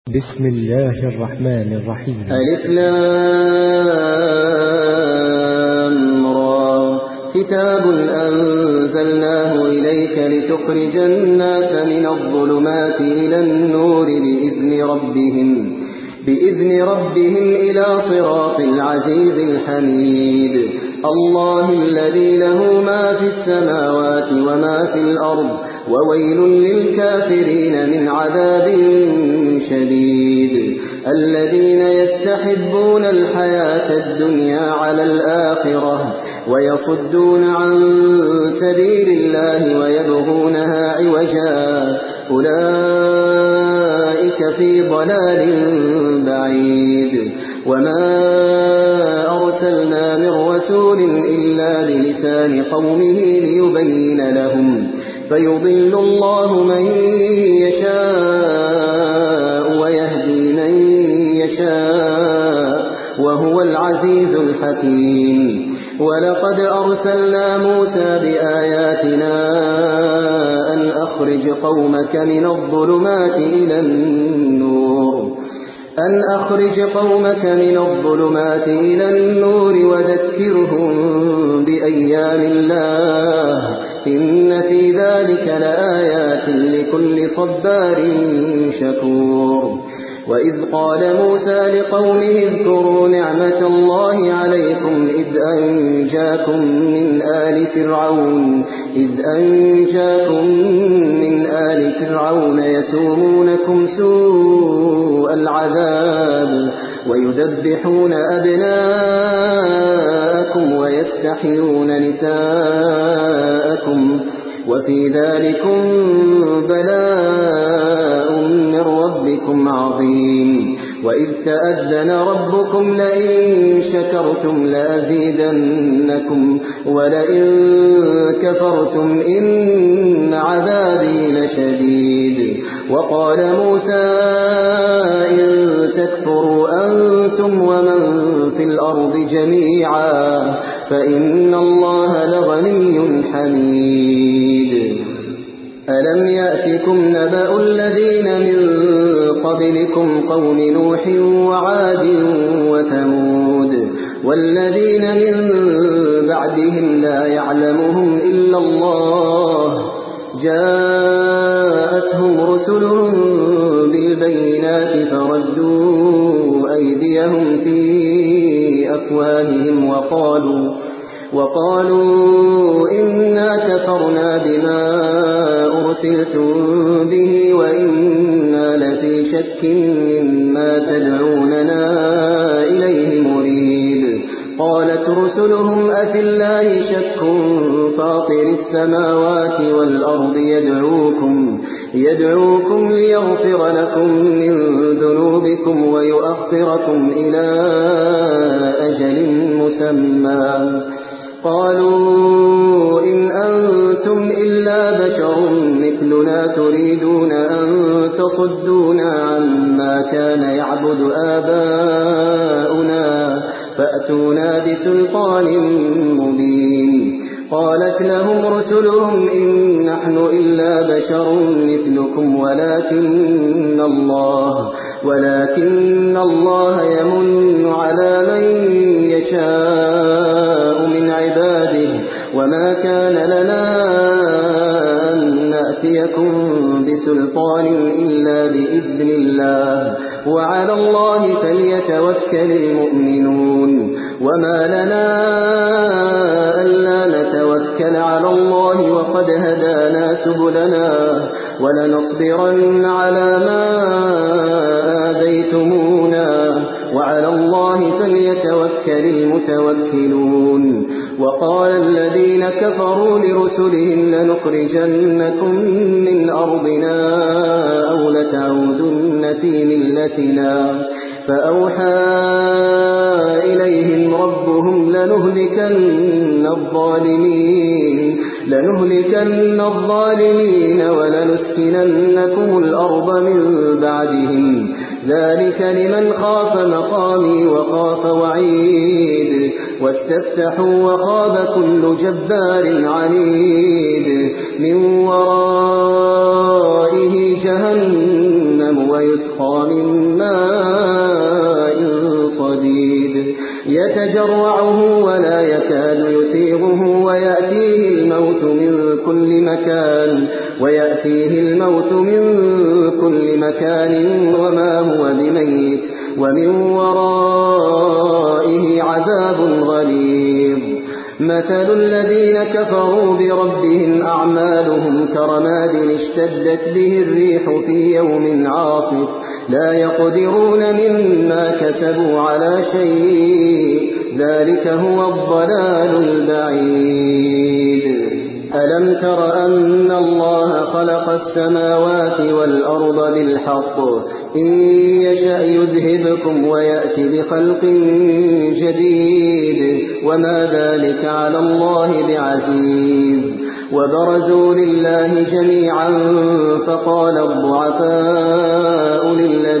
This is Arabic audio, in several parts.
بسم الله الرحمن الرحيم. ألف لام را كتاب أنزلناه إليك لتخرج الناس من الظلمات إلى النور بإذن ربهم إلى صراط العزيز الحميد الله الذي له ما في السماوات وما في الأرض وويل للكافرين من عذاب شديد الذين يستحبون الحياة الدنيا على الآخرة ويصدون عن سبيل الله ويبغونها عوجا أولئك في ضلال بعيد وما أرسلنا من رسول إلا بلسان قومه ليبين لهم فيضل الله من يشاء ويهدي من يشاء وهو العزيز الحكيم ولقد أرسلنا موسى بآياتنا أن أخرج قومك من الظلمات إلى النور وذكرهم بأيام الله إن في ذلك لآيات لكل صبار شكور وإذ قال موسى لقومه اذكروا نعمة الله عليكم إذ أنجاكم من آل فرعون يسومونكم سوء العذاب ويذبحون أبناءكم ويستحيون نساءكم وفي ذلكم بلاء من ربكم عظيم وإذ تأذن ربكم لئن شكرتم لأزيدنكم ولئن كفرتم إن عذابي لشديد وقال موسى إن تكفروا أنتم ومن في الأرض جميعا فإن الله لغني حميد ألم يأتكم نبأ الذين من قبلكم قوم نوح وعاد وثمود والذين من بعدهم لا يعلمهم إلا الله جاءتهم رسلهم بالبينات فردوا أيديهم في أفواههم وقالوا إنا كفرنا بما أرسلتم به وإنا لفي شك مما تدعوننا إليه مريب قالت رسلهم أفي الله شك فاطر السماوات والأرض يدعوكم ليغفر لكم من ذنوبكم ويؤخركم إلى أجل مسمى قالوا إن أنتم إلا بشر مثلنا تريدون أن تصدونا عما كان يعبد آباؤنا فأتونا بسلطان مبين قالت لهم رسلهم إن نحن إلا بشر مثلكم ولكن الله يمن على من يشاء من عباده وما كان لنا أن نأتيكم بسلطان إلا بإذن الله وعلى الله فليتوكل المؤمنون وما لنا ألا نتوكل على الله وقد هدانا سبلنا ولنصبرن على ما آذيتمونا وعلى الله فليتوكل المتوكلون وقال الذين كفروا لرسلهم لنخرجنكم من أرضنا أو لتعودن في ملتنا فأوحى إليهم ربهم لنهلكن الظالمين ولنسكننكم الأرض من بعدهم ذلك لمن خاف مقامي وخاف وعيد واستفتحوا وخاب كل جبار عنيد من ورائه جهنم ويسقى من ماء صديد يتجرعه ولا يكاد يسيغه ويأتيه الموت من كل مكان وما هو بميت ومن ورائه عذاب غليظ مثل الذين كفروا بربهم أعمالهم كرماد اشتدت به الريح في يوم عاصف لا يقدرون مما كسبوا على شيء ذلك هو الضلال البعيد ألم تر أن الله خلق السماوات والأرض بالحق إن يشأ يذهبكم ويأتي بخلق جديد وما ذلك على الله بعزيز وبرزوا لله جميعا فقال الضعفاء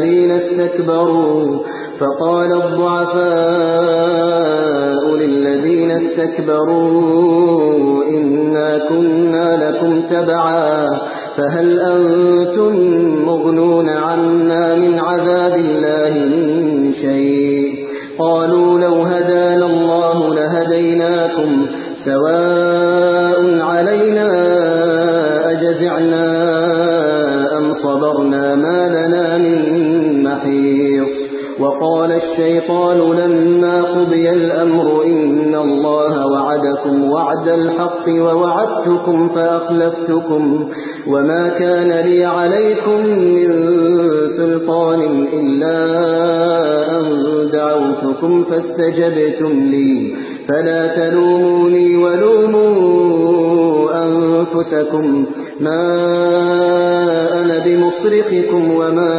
للذين استكبروا إنا كنا لكم تبعا فهل أنتم مغنون عنا من عذاب الله من شيء قالوا لو هدانا الله لهديناكم سواء علينا أجزعنا أم صبرنا ما لنا من محيص وقال الشيطان لما قضي الأمر إن الله وعدكم وعد الحق ووعدتكم فأخلفتكم وما كان لي عليكم من سلطان إلا أن دعوتكم فاستجبتم لي فلا تلوموني ولوموا أنفسكم ما أنا بمصرخكم وما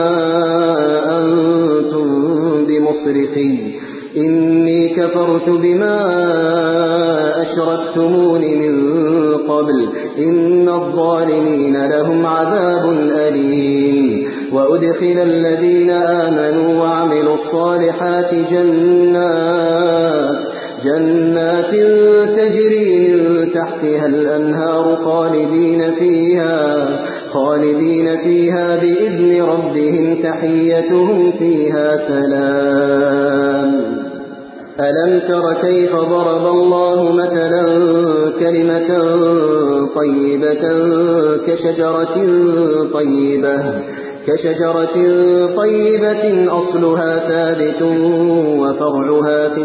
أنتم بمصرخي إني كفرت بما أشركتمون من قبل إن الظالمين لهم عذاب أليم وأدخل الذين آمنوا وعملوا الصالحات جنات تجري من تحتها الأنهار خالدين فيها بإذن ربهم تحيتهم فيها سلام ألم تر كيف ضرب الله مثلا كلمة طيبة كشجرة طيبة أصلها ثابت وفرعها في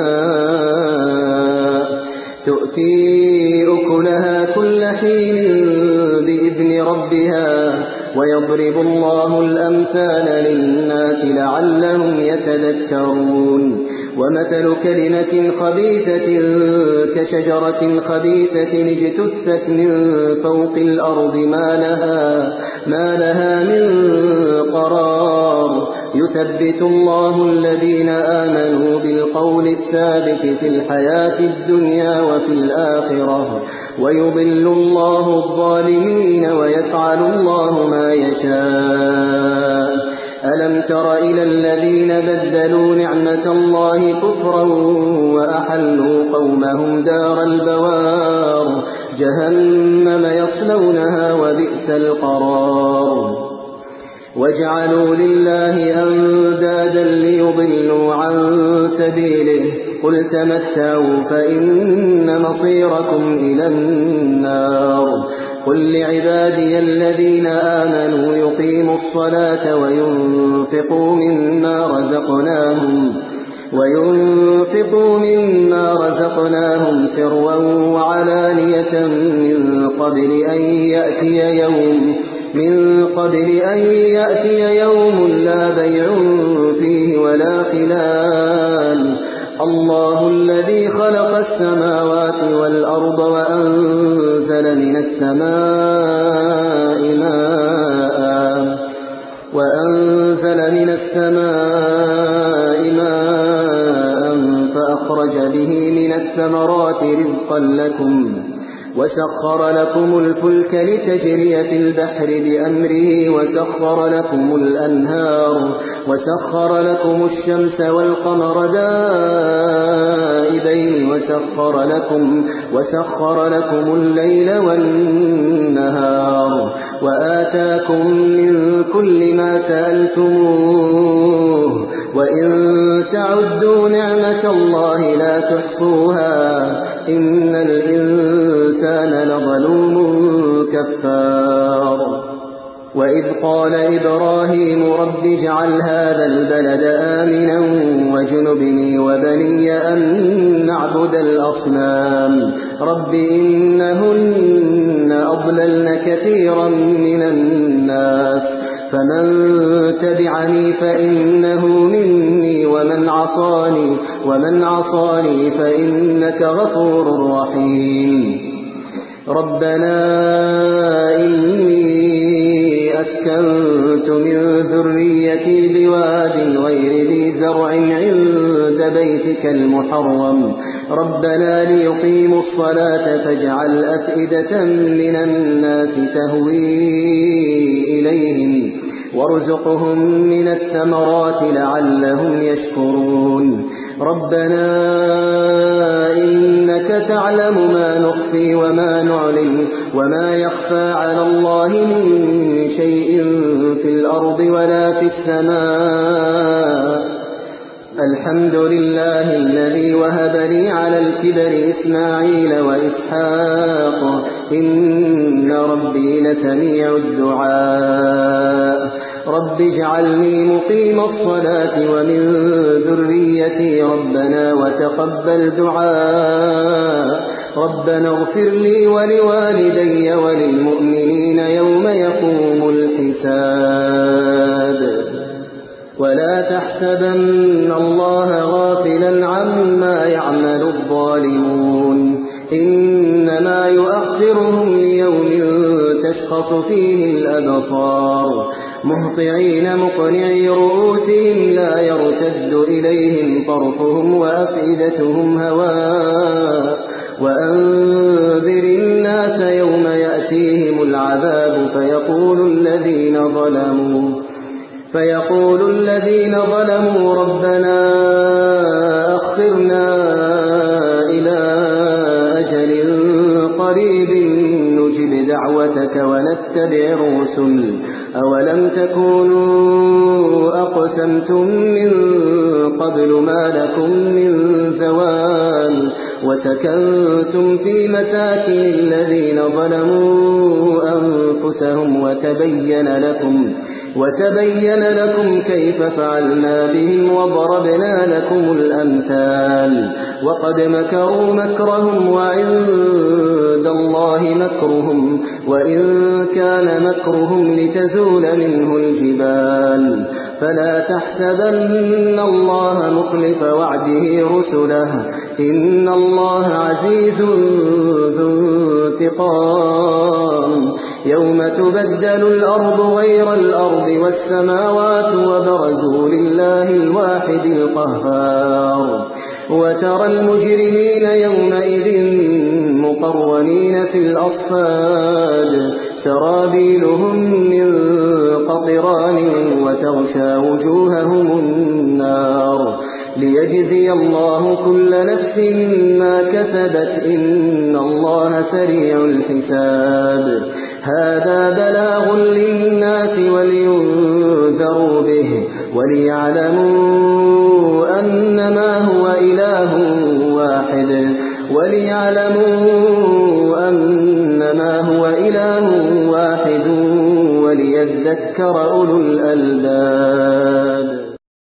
السماء تؤتي أكلها كل حين بإذن ربها ويضرب الله الأمثال للناس لعلهم يتذكرون ومثل كلمة خبيثة كشجرة خبيثة اجتثت من فوق الأرض ما لها من قرار يثبت الله الذين آمنوا بالقول الثابت في الحياة الدنيا وفي الآخرة ويضل الله الظالمين ويفعل الله ما يشاء ألم تر إلى الذين بدلوا نعمة الله كفرا وأحلوا قومهم دار البوار جهنم يصلونها وبئس القرار وجعلوا لله أندادا ليضلوا عن سبيله قل تمتعوا فإن مصيركم إلى النار قل لعبادي الذين آمنوا يقيموا الصلاة وينفقوا مما رزقناهم سرا وعلانية من قبل أن يأتي يوم لا بيع فيه ولا خلال الله الذي خلق السماوات والأرض وأنزل من السماء ماء فأخرج به من الثمرات رزقا لكم وسخر لكم الفلك لتجري في البحر بأمره وسخر لكم الأنهار وسخر لكم الشمس والقمر دائبين وسخر لكم الليل والنهار وآتاكم من كل ما سألتموه وإن تعدوا نعمة الله لا تحصوها إن الإنسان لظلوم كفار. وإذ قال إبراهيم رب اجعل هذا البلد آمنا واجنبني وبني أن نعبد الأصنام رب إنهن أضللن كثيرا من الناس فمن تبعني فإنه مني ومن عصاني فإنك غفور رحيم. ربنا إني أسكنت من ذريتي بواد غير ذي زرع عند بيتك المحرم ربنا ليقيموا الصلاة فاجعل أفئدة من الناس تهوي إليهم وارزقهم من الثمرات لعلهم يشكرون. ربنا إنك تعلم ما نخفي وما نعلن وما يخفى على الله من شيء في الأرض ولا في السماء. الحمد لله الذي وهب لي على الكبر إسماعيل وإسحاق إن ربي لسميع الدعاء. رب اجعلني مقيم الصلاة ومن ذريتي ربنا وتقبل دعاء. ربنا اغفر لي ولوالدي وللمؤمنين يوم يقوم الحساب. ولا تحسبن الله غافلا عما يعمل الظالمون إنما يؤخرهم ليوم تشخص فيه الأبصار مهطعين مقنعي رؤوسهم لا يرتد إليهم طرفهم وأفئدتهم هواء. وأنذر الناس يوم يأتيهم العذاب فيقول الذين ظلموا ربنا أخرنا إلى أجل قريب نجب دعوتك ونتبع الرسل أولم تكونوا أقسمتم من قبل ما لكم من زوال وسكنتم في مساكن الذين ظلموا أنفسهم وتبين لكم كيف فعلنا بهم وضربنا لكم الأمثال. وقد مكروا مكرهم وعند الله مكرهم وإن كان مكرهم لتزول منه الجبال. فلا تحسبن الله مخلف وعده رسله إن الله عزيز ذو انتقام. يوم تبدل الأرض غير الأرض والسماوات وبرزوا لله الواحد القهار. وترى المجرمين يومئذ مقرنين في الأصفاد سرابيلهم من قطران وتغشى وجوههم النار ليجزي الله كل نفس ما كسبت إن الله سريع الحساب. هذا بلاغ للناس ولينذروا به وليعلموا أنما هو إله واحد وليذكر أولو الألباب.